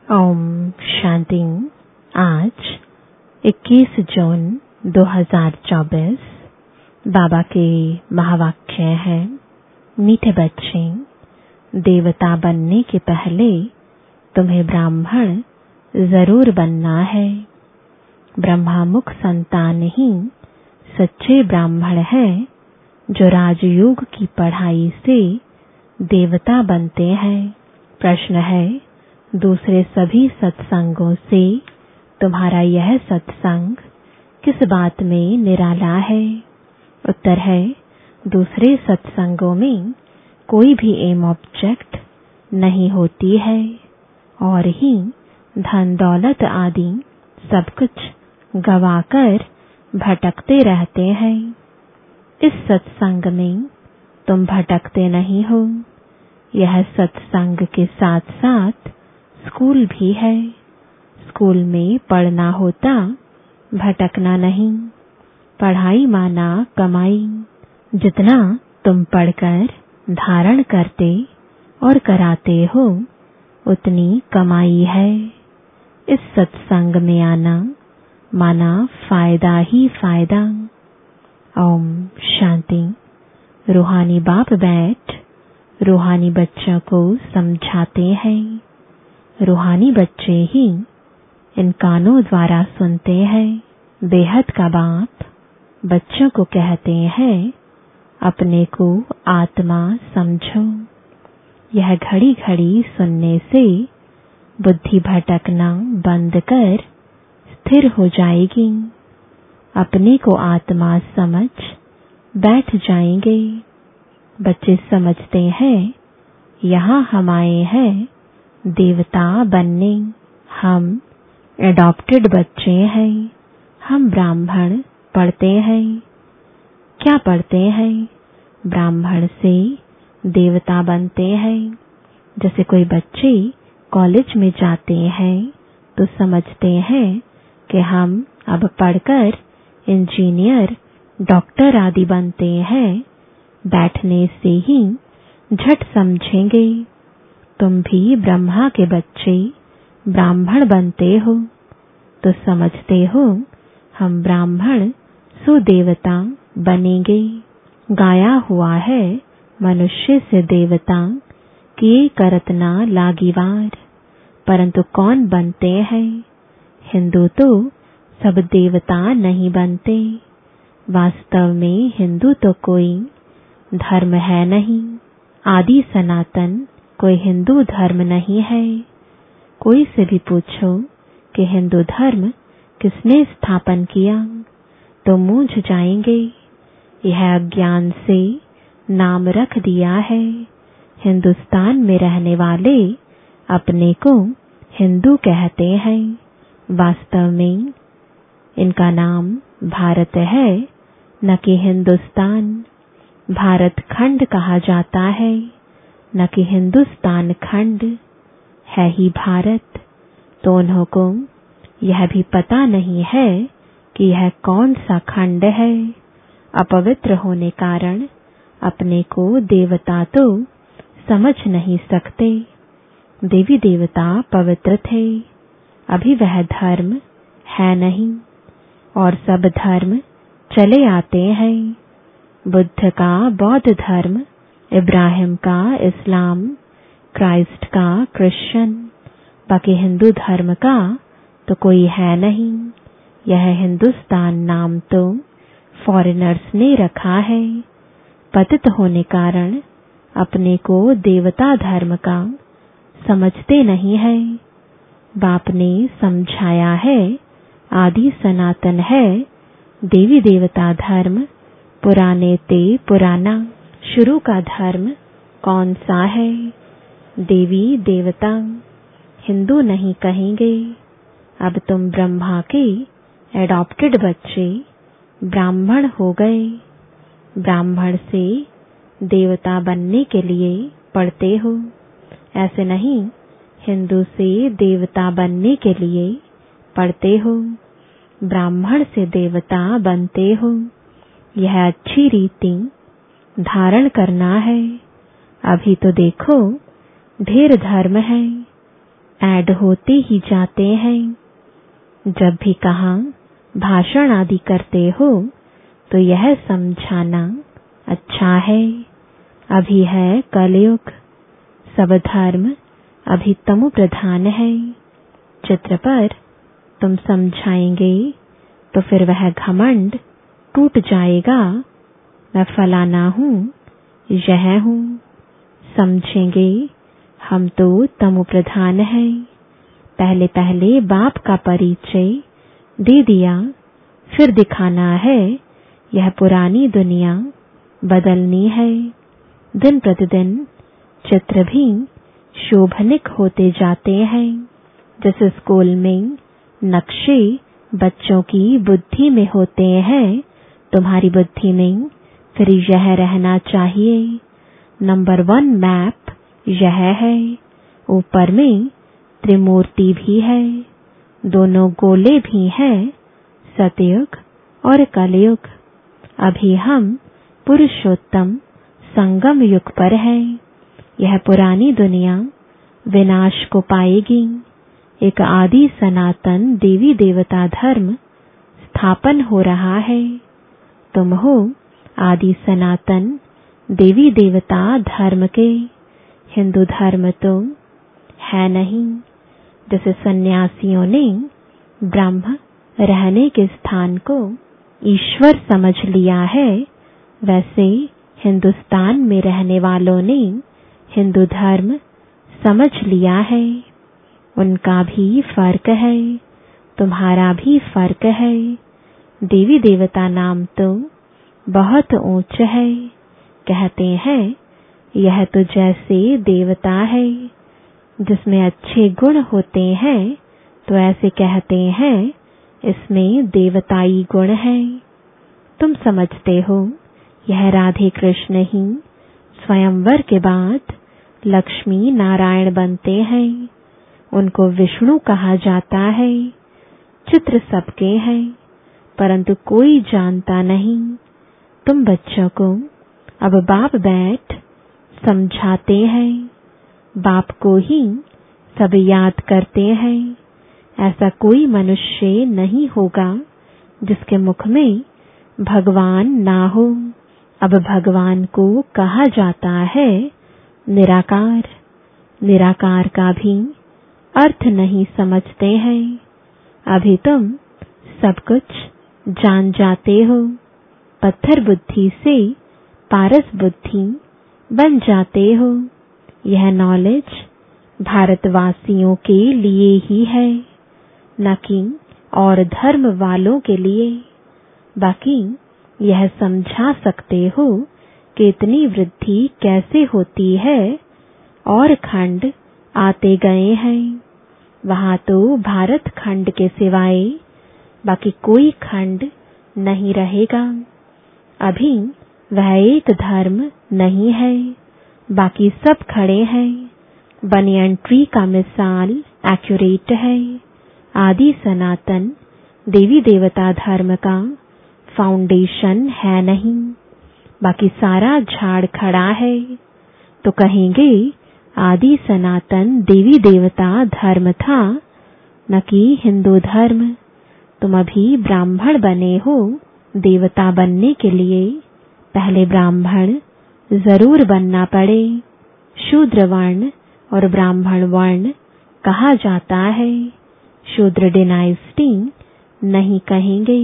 ओम शांति। आज 21 जून 2024 बाबा के महावाक्य है। मीठे बच्चे, देवता बनने के पहले तुम्हें ब्राह्मण जरूर बनना है। ब्रह्मामुख संतान ही सच्चे ब्राह्मण है, जो राजयोग की पढ़ाई से देवता बनते हैं। प्रश्न है, दूसरे सभी सत्संगों से तुम्हारा यह सत्संग किस बात में निराला है? उत्तर है, दूसरे सत्संगों में कोई भी एम ऑब्जेक्ट नहीं होती है और ही धन दौलत आदि सब कुछ गवाकर भटकते रहते हैं। इस सत्संग में तुम भटकते नहीं हो। यह सत्संग के साथ साथ स्कूल भी है। स्कूल में पढ़ना होता, भटकना नहीं। पढ़ाई माना कमाई। जितना तुम पढ़कर धारण करते और कराते हो, उतनी कमाई है। इस सत्संग में आना माना फायदा ही फायदा। ओम शांति। रूहानी बाप बैठ रूहानी बच्चों को समझाते हैं। रूहानी बच्चे ही इन कानों द्वारा सुनते हैं। बेहद का बाप बच्चों को कहते हैं, अपने को आत्मा समझो। यह घड़ी घड़ी सुनने से बुद्धि भटकना बंद कर स्थिर हो जाएगी। अपने को आत्मा समझ बैठ जाएंगे। बच्चे समझते हैं, यहाँ हम आए हैं देवता बनने। हम एडॉप्टेड बच्चे हैं। हम ब्राह्मण पढ़ते हैं। क्या पढ़ते हैं? ब्राह्मण से देवता बनते हैं। जैसे कोई बच्चे कॉलेज में जाते हैं तो समझते हैं कि हम अब पढ़कर इंजीनियर, डॉक्टर आदि बनते हैं। बैठने से ही झट समझेंगे। तुम भी ब्रह्मा के बच्चे ब्राह्मण बनते हो तो समझते हो, हम ब्राह्मण सुदेवता बनेंगे। गाया हुआ है, मनुष्य से देवता किए करत ना लागिवार। परंतु कौन बनते हैं? हिंदू तो सब देवता नहीं बनते। वास्तव में हिंदू तो कोई धर्म है नहीं। आदि सनातन कोई हिंदू धर्म नहीं है। कोई से भी पूछो कि हिंदू धर्म किसने स्थापन किया, तो मूझ जाएंगे। यह अज्ञान से नाम रख दिया है। हिंदुस्तान में रहने वाले अपने को हिंदू कहते हैं। वास्तव में इनका नाम भारत है, न कि हिंदुस्तान। भारत खंड कहा जाता है, न कि हिंदुस्तान खंड है ही भारत। तो उन्हों को यह भी पता नहीं है कि यह कौन सा खंड है। अपवित्र होने कारण अपने को देवता तो समझ नहीं सकते। देवी देवता पवित्र थे, अभी वह धर्म है नहीं और सब धर्म चले आते हैं। बुद्ध का बौद्ध धर्म, इब्राहिम का इस्लाम, क्राइस्ट का क्रिश्चियन, बाकी हिंदू धर्म का तो कोई है नहीं। यह हिंदुस्तान नाम तो फॉरेनर्स ने रखा है। पतित होने कारण अपने को देवता धर्म का समझते नहीं है। बाप ने समझाया है, आदि सनातन है देवी देवता धर्म, पुराने ते पुराना। शुरू का धर्म कौन सा है? देवी देवता। हिंदू नहीं कहेंगे। अब तुम ब्रह्मा के एडॉप्टेड बच्चे ब्राह्मण हो गए। ब्राह्मण से देवता बनने के लिए पढ़ते हो। ऐसे नहीं, हिंदू से देवता बनने के लिए पढ़ते हो। ब्राह्मण से देवता बनते हो। यह अच्छी रीति धारण करना है। अभी तो देखो, ढेर धर्म है। ऐड होते ही जाते हैं। जब भी कहा भाषण आदि करते हो तो यह समझाना अच्छा है, अभी है कलयुग, सब धर्म अभी तमो प्रधान है। चित्र पर तुम समझाएंगे तो फिर वह घमंड टूट जाएगा, मैं फलाना हूँ, यह हूँ। समझेंगे हम तो तमो प्रधान है। पहले पहले बाप का परिचय दे दिया, फिर दिखाना है यह पुरानी दुनिया बदलनी है। दिन प्रतिदिन चित्र भी शोभनिक होते जाते हैं। जैसे स्कूल में नक्शे बच्चों की बुद्धि में होते हैं, तुम्हारी बुद्धि में फिर यह रहना चाहिए। नंबर 1 मैप यह है। ऊपर में त्रिमूर्ति भी है, दोनों गोले भी हैं, सतयुग और कलयुग। अभी हम पुरुषोत्तम संगम युग पर हैं। यह पुरानी दुनिया विनाश को पाएगी। एक आदि सनातन देवी देवता धर्म स्थापन हो रहा है। तुम हो आदि सनातन देवी देवता धर्म के। हिंदू धर्म तो है नहीं। जैसे सन्यासियों ने ब्रह्म रहने के स्थान को ईश्वर समझ लिया है, वैसे हिंदुस्तान में रहने वालों ने हिंदू धर्म समझ लिया है। उनका भी फर्क है, तुम्हारा भी फर्क है। देवी देवता नाम तो बहुत ऊंच है। कहते हैं यह तो जैसे देवता है, जिसमें अच्छे गुण होते हैं तो ऐसे कहते हैं इसमें देवताई गुण है। तुम समझते हो यह राधे कृष्ण ही स्वयंवर के बाद लक्ष्मी नारायण बनते हैं। उनको विष्णु कहा जाता है। चित्र सबके हैं, परंतु कोई जानता नहीं। तुम बच्चों को अब बाप बैठ समझाते हैं, बाप को ही सब याद करते हैं। ऐसा कोई मनुष्य नहीं होगा जिसके मुख में भगवान ना हो। अब भगवान को कहा जाता है निराकार। निराकार का भी अर्थ नहीं समझते हैं। अभी तुम सब कुछ जान जाते हो। पत्थर बुद्धि से पारस बुद्धि बन जाते हो। यह नॉलेज भारतवासियों के लिए ही है, न कि और धर्म वालों के लिए। बाकी यह समझा सकते हो कि इतनी वृद्धि कैसे होती है और खंड आते गए हैं। वहां तो भारत खंड के सिवाय बाकी कोई खंड नहीं रहेगा। अभी वह एक धर्म नहीं है, बाकी सब खड़े हैं। बनियन ट्री का मिसाल एक्यूरेट है। आदि सनातन देवी देवता धर्म का फाउंडेशन है नहीं, बाकी सारा झाड़ खड़ा है। तो कहेंगे आदि सनातन देवी देवता धर्म था, न कि हिंदू धर्म। तुम अभी ब्राह्मण बने हो। देवता बनने के लिए पहले ब्राह्मण जरूर बनना पड़े। शूद्र वर्ण और ब्राह्मण वर्ण कहा जाता है। शूद्र डिनाइस्टी नहीं कहेंगे।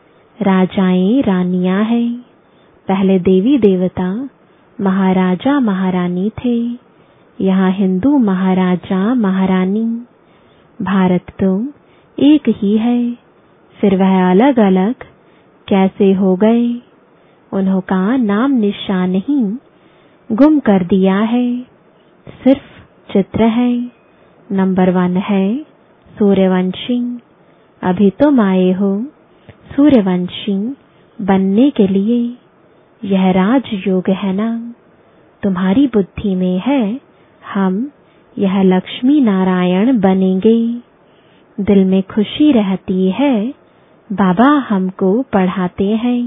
राजाएं रानियां हैं। पहले देवी देवता महाराजा महारानी थे। यहाँ हिंदू महाराजा महारानी। भारत तो एक ही है, फिर वह अलग अलग कैसे हो गए? उन्हों का नाम निशान ही गुम कर दिया है। सिर्फ चित्र है। नंबर 1 है सूर्यवंशी। अभी तुम आए हो सूर्यवंशी बनने के लिए। यह राजयोग है ना, तुम्हारी बुद्धि में है हम यह लक्ष्मी नारायण बनेंगे। दिल में खुशी रहती है, बाबा हमको पढ़ाते हैं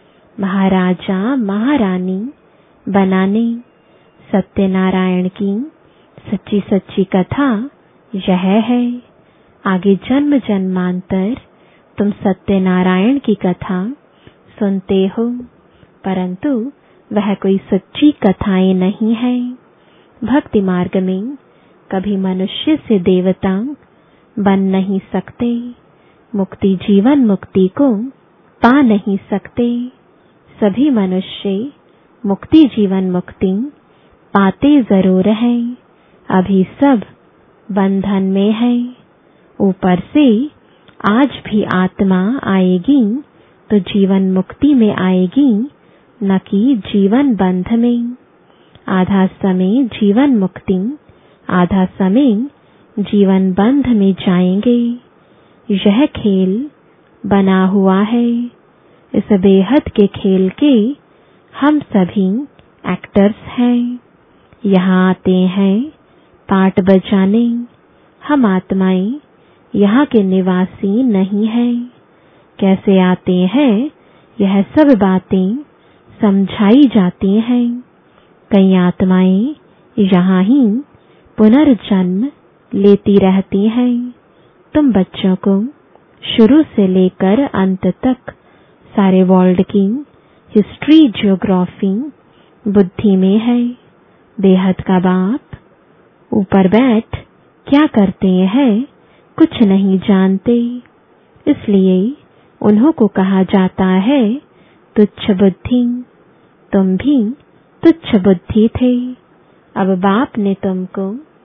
महाराजा महारानी बनाने। सत्यनारायण की सच्ची सच्ची कथा यह है। आगे जन्म जन्मांतर तुम सत्यनारायण की कथा सुनते हो, परंतु वह कोई सच्ची कथाएं नहीं है। भक्ति मार्ग में कभी मनुष्य से देवता बन नहीं सकते, मुक्ति जीवन मुक्ति को पा नहीं सकते। सभी मनुष्य मुक्ति जीवन मुक्ति पाते जरूर हैं, अभी सब बंधन में है। ऊपर से आज भी आत्मा आएगी तो जीवन मुक्ति में आएगी, न कि जीवन बंध में। आधा समय जीवन मुक्ति, आधा समय जीवन बंध में जाएंगे। यह खेल बना हुआ है। इस बेहद के खेल के हम सभी एक्टर्स हैं। यहाँ आते हैं पार्ट बजाने। हम आत्माएं यहाँ के निवासी नहीं हैं। कैसे आते हैं यह सब बातें समझाई जाती हैं। कई आत्माएं यहाँ ही पुनर्जन्म लेती रहती हैं। तुम बच्चों को शुरू से लेकर अंत तक सारे वर्ल्ड की हिस्ट्री ज्योग्राफी बुद्धि में है। बेहद का बाप ऊपर बैठ क्या करते हैं कुछ नहीं जानते, इसलिए उन्हों को कहा जाता है तुच्छ बुद्धि। तुम भी तुच्छ बुद्धि थे। अब बाप ने तुमको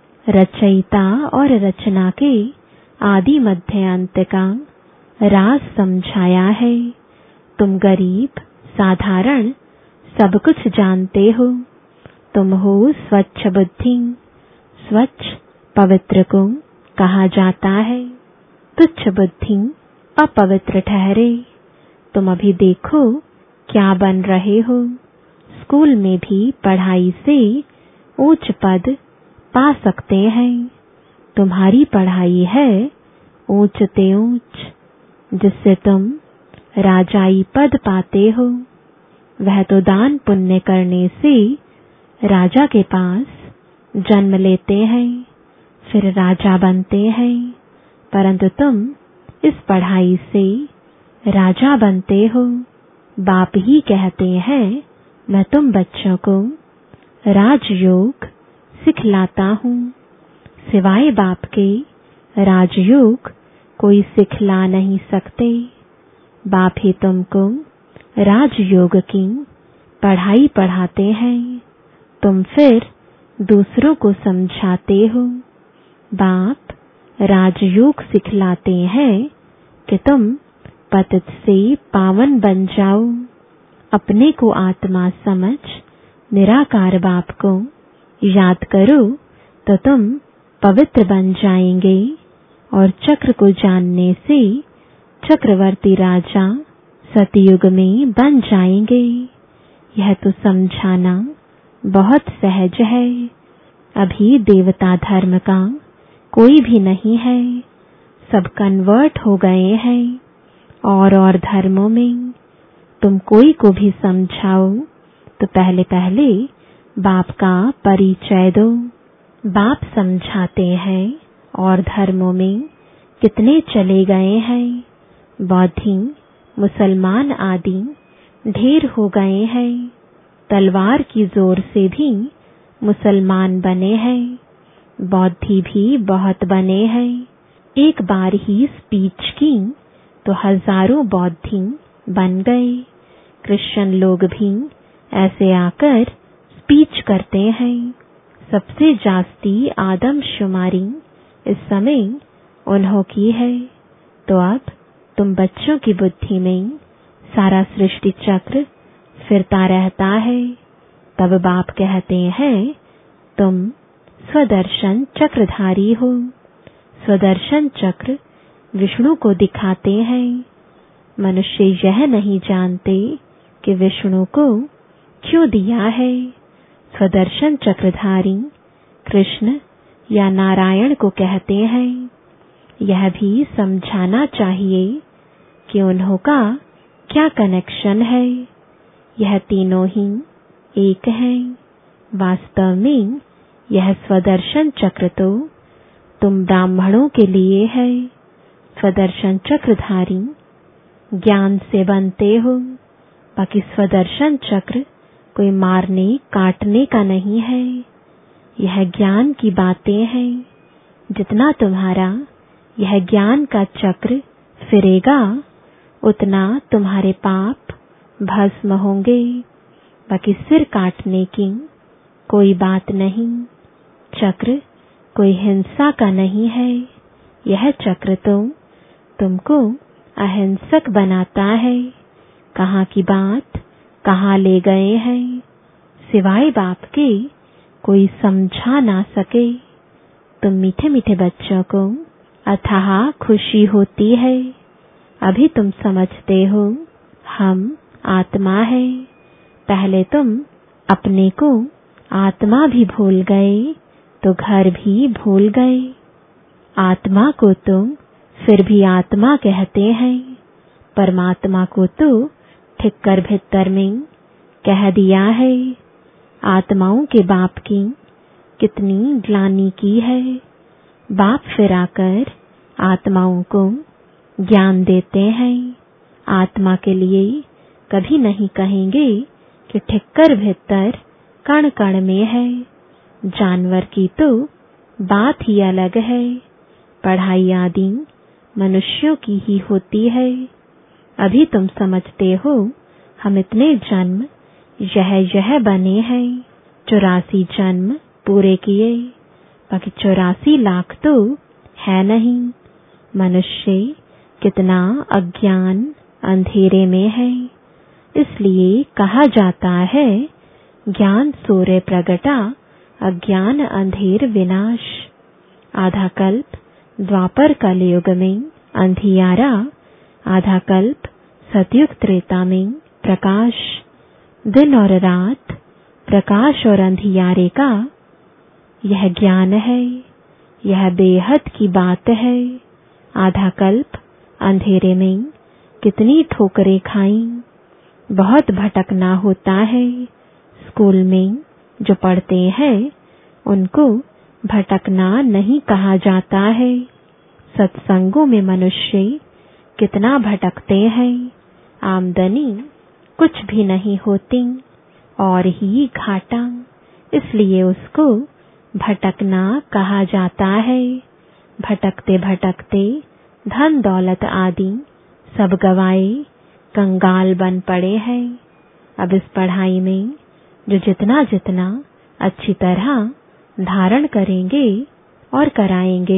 रचयिता और रचना के आदि मध्य अंत का राज समझाया है। तुम गरीब साधारण सब कुछ जानते हो। तुम हो स्वच्छ बुद्धि। स्वच्छ पवित्र को कहा जाता है। तुच्छ बुद्धि अपवित्र ठहरे। तुम अभी देखो क्या बन रहे हो। स्कूल में भी पढ़ाई से उच्च पद पा सकते हैं। तुम्हारी पढ़ाई है ऊंच ते ऊंच, जिससे तुम राजाई पद पाते हो। वह तो दान पुण्य करने से राजा के पास जन्म लेते हैं, फिर राजा बनते हैं। परंतु तुम इस पढ़ाई से राजा बनते हो। बाप ही कहते हैं मैं तुम बच्चों को राजयोग सिखलाता हूँ। सिवाय बाप के राजयोग कोई सिखला नहीं सकते। बाप ही तुमको राजयोग की पढ़ाई पढ़ाते हैं। तुम फिर दूसरों को समझाते हो। बाप राजयोग सिखलाते हैं कि तुम पतित से पावन बन जाओ। अपने को आत्मा समझ निराकार बाप को याद करो तो तुम पवित्र बन जाएंगे और चक्र को जानने से चक्रवर्ती राजा सतयुग में बन जाएंगे। यह तो समझाना बहुत सहज है। अभी देवता धर्म का कोई भी नहीं है, सब कन्वर्ट हो गए हैं और धर्मों में। तुम कोई को भी समझाओ तो पहले पहले बाप का परिचय दो। बाप समझाते हैं और धर्मों में कितने चले गए हैं। बौद्धि मुसलमान आदि ढेर हो गए हैं। तलवार की जोर से भी मुसलमान बने हैं। बौद्धि भी बहुत बने हैं। एक बार ही स्पीच की तो हजारों बौद्धि बन गए। क्रिश्चियन लोग भी ऐसे आकर स्पीच करते हैं। सबसे जास्ती आदमशुमारी इस समय उन्हों की है। तो अब तुम बच्चों की बुद्धि में सारा सृष्टि चक्र फिरता रहता है। तब बाप कहते हैं तुम स्वदर्शन चक्रधारी हो। स्वदर्शन चक्र विष्णु को दिखाते हैं। मनुष्य यह नहीं जानते कि विष्णु को क्यों दिया है। स्वदर्शन चक्रधारी कृष्ण या नारायण को कहते हैं। यह भी समझाना चाहिए कि उन्हों का क्या कनेक्शन है। यह तीनों ही एक हैं। वास्तव में यह स्वदर्शन चक्र तो तुम ब्राह्मणों के लिए है स्वदर्शन चक्रधारी, ज्ञान से बनते हो। बाकी स्वदर्शन चक्र कोई मारने काटने का नहीं है, यह ज्ञान की बातें हैं। जितना तुम्हारा यह ज्ञान का चक्र फिरेगा उतना तुम्हारे पाप भस्म होंगे। बाकी सिर काटने की कोई बात नहीं। चक्र कोई हिंसा का नहीं है, यह चक्र तो तुमको अहिंसक बनाता है। कहाँ की बात कहाँ ले गए हैं, सिवाय बाप के कोई समझा ना सके। तुम मीठे मीठे बच्चों को अथाह खुशी होती है। अभी तुम समझते हो हम आत्मा है। पहले तुम अपने को आत्मा भी भूल गए तो घर भी भूल गए। आत्मा को तुम फिर भी आत्मा कहते हैं, परमात्मा को तो ठिक्कर भीतर में कह दिया है। आत्माओं के बाप की कितनी ग्लानि की है। बाप फिर आकर आत्माओं को ज्ञान देते हैं। आत्मा के लिए कभी नहीं कहेंगे कि ठिक्कर भीतर कण कण में है। जानवर की तो बात ही अलग है। पढ़ाई आदि मनुष्यों की ही होती है। अभी तुम समझते हो हम इतने जन्म यह बने हैं, 84 जन्म पूरे किए। बाकी 84 लाख तो है नहीं। मनुष्य कितना अज्ञान अंधेरे में है। इसलिए कहा जाता है ज्ञान सूर्य प्रगटा, अज्ञान अंधेर विनाश। आधा कल्प द्वापर कलयुग में अंधियारा, आधा कल्प सतयुग त्रेता में प्रकाश। दिन और रात, प्रकाश और अंधियारे का यह ज्ञान है, यह बेहद की बात है। आधा कल्प अंधेरे में कितनी ठोकरें खाई, बहुत भटकना होता है। स्कूल में जो पढ़ते हैं उनको भटकना नहीं कहा जाता है। सत्संगों में मनुष्य कितना भटकते हैं। आमदनी कुछ भी नहीं होती और ही घाटा, इसलिए उसको भटकना कहा जाता है। भटकते भटकते धन दौलत आदि सब गवाए कंगाल बन पड़े हैं। अब इस पढ़ाई में जो जितना जितना अच्छी तरह धारण करेंगे और कराएंगे,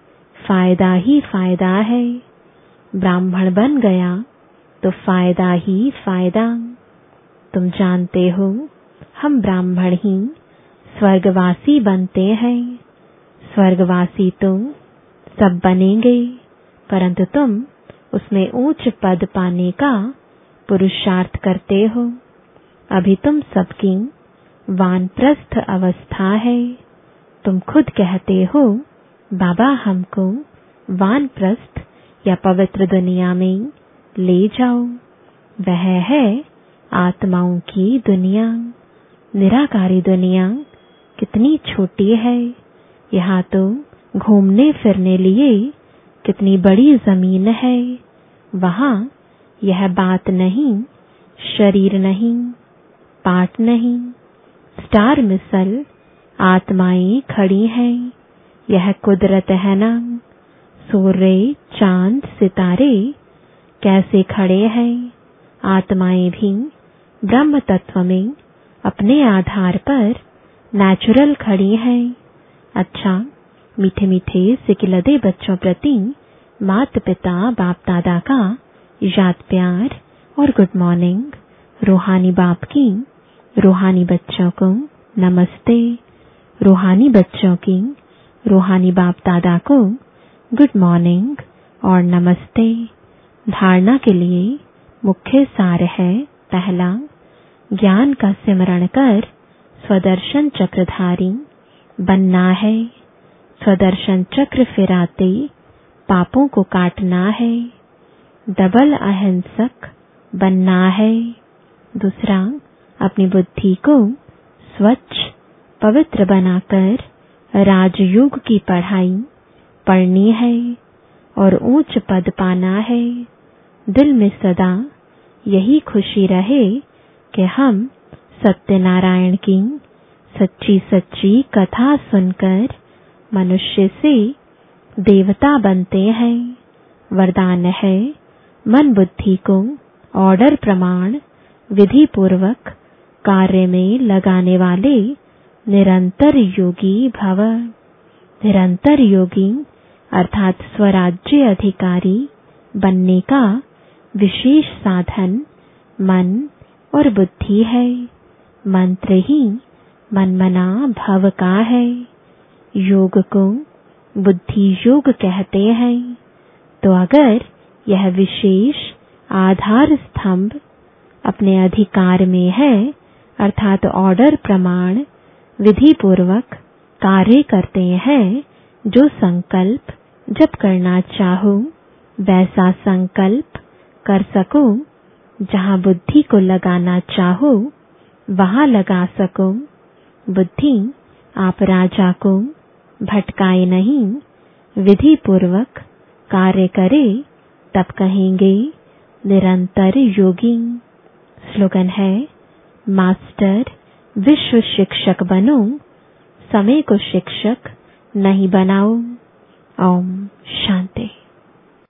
फायदा ही फायदा है। ब्राह्मण बन गया तो फायदा ही फायदा। तुम जानते हो हम ब्राह्मण ही स्वर्गवासी बनते हैं। स्वर्गवासी तो सब बनेंगे, परंतु तुम उसमें ऊंच पद पाने का पुरुषार्थ करते हो। अभी तुम सबकी वानप्रस्थ अवस्था है। तुम खुद कहते हो बाबा हमको वानप्रस्थ या पवित्र दुनिया में ले जाओ। वह है आत्माओं की दुनिया। निराकारी दुनिया कितनी छोटी है। यहाँ तो घूमने फिरने लिए कितनी बड़ी जमीन है। वहाँ यह बात नहीं, शरीर नहीं, पाठ नहीं, स्टार मिसल आत्माएं खड़ी हैं। यह कुदरत है ना। सूर्य चांद सितारे कैसे खड़े हैं। आत्माएं भी ब्रह्म तत्व में अपने आधार पर नेचुरल खड़ी हैं। अच्छा, मीठे मीठे सिकिलदे बच्चों प्रति माता पिता बाप दादा का याद प्यार और गुड मॉर्निंग। रूहानी बाप की रूहानी बच्चों को नमस्ते। रूहानी बच्चों की रूहानी बाप दादा को गुड मॉर्निंग और नमस्ते। धारणा के लिए मुख्य सार है, पहला, ज्ञान का सिमरण कर स्वदर्शन चक्रधारी बनना है। स्वदर्शन चक्र फिराते पापों को काटना है। डबल अहिंसक बनना है। दूसरा, अपनी बुद्धि को स्वच्छ पवित्र बनाकर राजयोग की पढ़ाई पढ़नी है और ऊंच पद पाना है। दिल में सदा यही खुशी रहे कि हम सत्यनारायण की सच्ची सच्ची कथा सुनकर मनुष्य से देवता बनते हैं। वरदान है मन बुद्धि को ऑर्डर प्रमाण विधि पूर्वक कार्य में लगाने वाले निरंतर योगी भव। निरंतर योगी अर्थात स्वराज्य अधिकारी बनने का विशेष साधन मन और बुद्धि है। मंत्र ही मनमना भव का है। योग को बुद्धि योग कहते हैं। तो अगर यह विशेष आधार स्तंभ अपने अधिकार में है अर्थात ऑर्डर प्रमाण विधि पूर्वक कार्य करते हैं, जो संकल्प जब करना चाहो वैसा संकल्प कर सको, जहां बुद्धि को लगाना चाहो वहां लगा सको। बुद्धि आप राजा को भटकाए नहीं, विधि पूर्वक कार्य करे, तब कहेंगे निरंतर योगी। स्लोगन है मास्टर विश्व शिक्षक बनो, समय को शिक्षक नहीं बनाओ। ओम शांति।